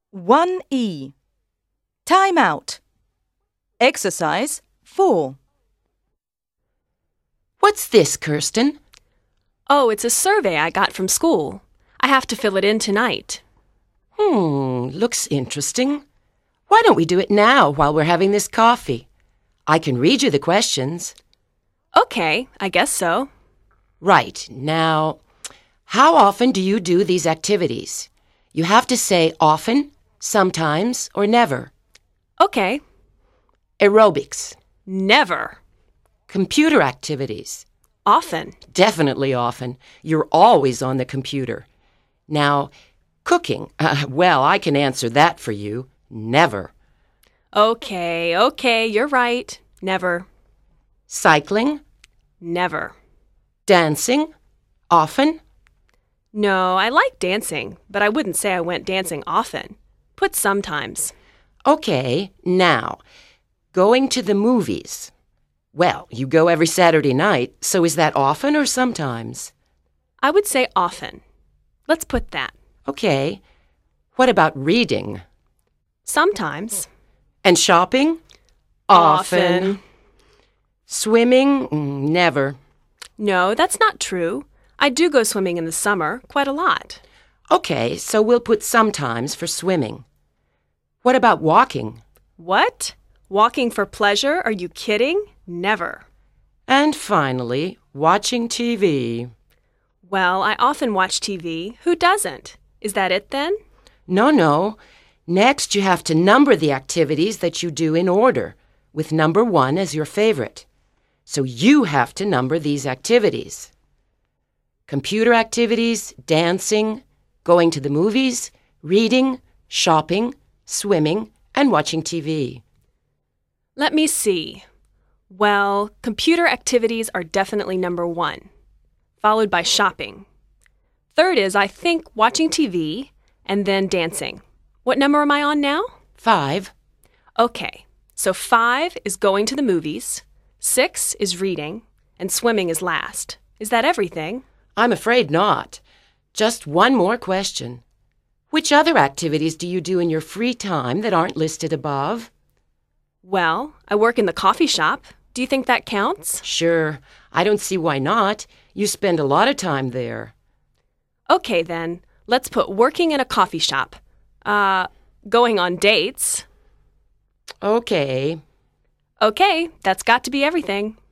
1E. Time out. Exercise 4. What's this, Kirsten? Oh, it's a survey I got from school. I have to fill it in tonight. Looks interesting. Why don't we do it now while we're having this coffee? I can read you the questions. Okay, I guess so. Right. Now, how often do you do these activities? You have to say often, sometimes, or never. Okay. Aerobics. Never. Computer activities. Often. Definitely often. You're always on the computer. Now, cooking. Well, I can answer that for you. Never. Okay, you're right. Never. Cycling. Never. Dancing. Often. No, I like dancing, but I wouldn't say I went dancing often. Put sometimes. Okay, now, going to the movies. Well, you go every Saturday night, so is that often or sometimes? I would say often. Let's put that. Okay. What about reading? Sometimes. And shopping? Often. Swimming? Never. No, that's not true. I do go swimming in the summer, quite a lot. Okay, so we'll put sometimes for swimming. What about walking? What? Walking for pleasure? Are you kidding? Never. And finally, watching TV. Well, I often watch TV. Who doesn't? Is that it then? No. Next, you have to number the activities that you do in order, with number 1 as your favorite. So you have to number these activities. Computer activities, dancing, going to the movies, reading, shopping, swimming, and watching TV. Let me see. Well, computer activities are definitely number 1, followed by shopping. Third is, I think, watching TV, and then dancing. What number am I on now? 5. Okay, so 5 is going to the movies, 6 is reading, and swimming is last. Is that everything? I'm afraid not. Just one more question. Which other activities do you do in your free time that aren't listed above? Well, I work in the coffee shop. Do you think that counts? Sure. I don't see why not. You spend a lot of time there. Okay, then. Let's put working in a coffee shop. Going on dates. Okay. Okay, that's got to be everything.